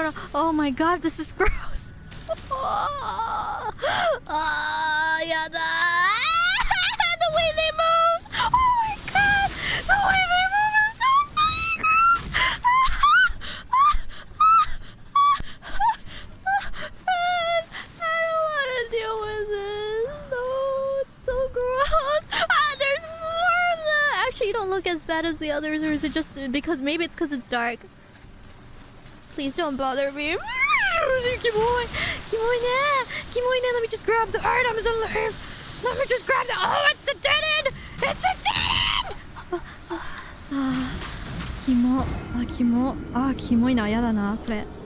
no. Oh my god, this is gross. Yada. The way they move. Oh my god. The way they move is so fucking gross. I don't want to deal with this. No, it's so gross. There's more of that. Actually, you don't look as bad as the others, or is it just because maybe it's because it's dark? Please don't bother me. Kimoy. Kimoy ne. Kimoy ne. Let me just grab the items and leave. Let me just grab the... Oh, it's a dead end. It's a dead end. Kimo. Kimo. キモいな。やだな、これ。